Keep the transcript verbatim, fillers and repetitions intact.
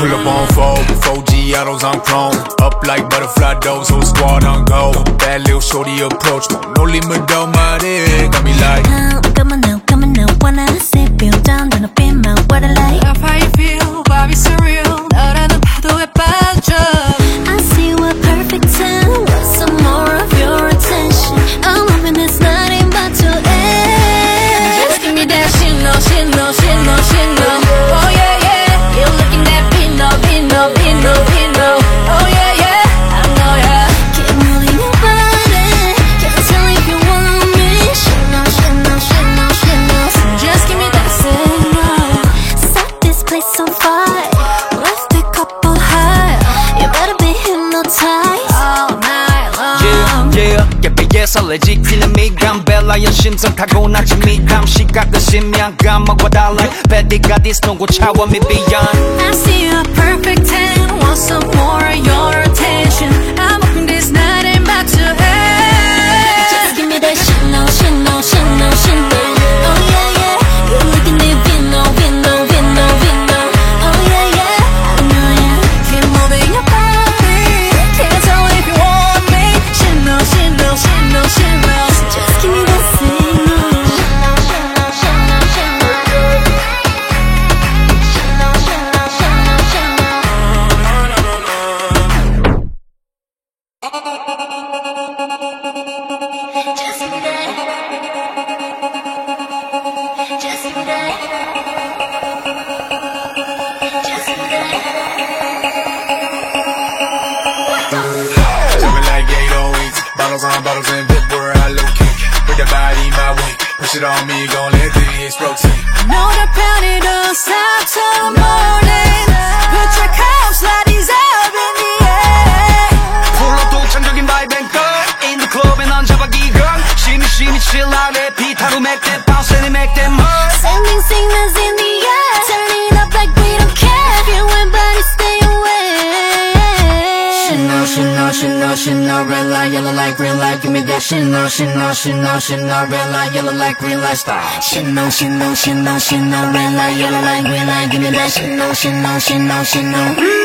Pull up on four, four G autos on chrome. Up like butterfly doors, whole squad on go. Bad little shorty approach, no limit on my head. Got me like now, come on now, come on now. Wanna see feel down, don't be my what I like. Love how you feel, Bobby surreal. 너라는 파도에 빠져. I see what perfect time. Want some more of your attention. I'm hoping this night ain't about to end. Just give me that shit, no, shit, no, shit, no, shit, no. Oh yeah, yeah. You're looking that Pino, Pino, Pino, Pino. Oh yeah, yeah. I know, yeah. Keep moving your body. Can't tell if you want me. Shit no, shit no, shit no, shit no. Just give me that signal. Set this place on fire. Lift the couple high. You better be hypnotized All night long. Yeah, yeah. 예배에 설레지 퀴는 미감 벨라연 심성 타고나지 미감 시각과 심양감 먹고 달라 베디가 디스노고 차원 미 beyond I see a perfect ten. Want some more of your attention. I'm hoping this night ain't about to end. Just give me that shit no, shit no, shit no, shit no. Oh yeah, yeah. You're looking at Vino, Vino, Vino, Vino. Oh yeah, yeah. I know, yeah. Keep moving your body. Can't tell if you want me. Shit no, shit no, shit no, shit no. Just give me that signal. Just give me that. Just give me that. Just give me that. jumping like eight oh eight. Bottles on bottles and bit where I locate. Bring the body my way. Push it on me, gon' let the hits rotate. Know the party don't stop till the morning. Put your cups like these up in the air. 홀로 독창적인 vibe and cut in the club and 넌 잡아기건 심히 심히 chill out 내 비타로 make them bounce and make them hurt Sending signals in the air. Turn it up like we don't care. Feel when bodies stay away. Shit no, shit no, shit no, shit no. Red light, yellow light, green light. Give me that shit no, shit no, shit no, shit no. Red light, yellow light, green light. Stop. Shit no, shit no, shit no, shit no. Red light, yellow light, green light. Give me that shit no, shit no, shit no, shit no.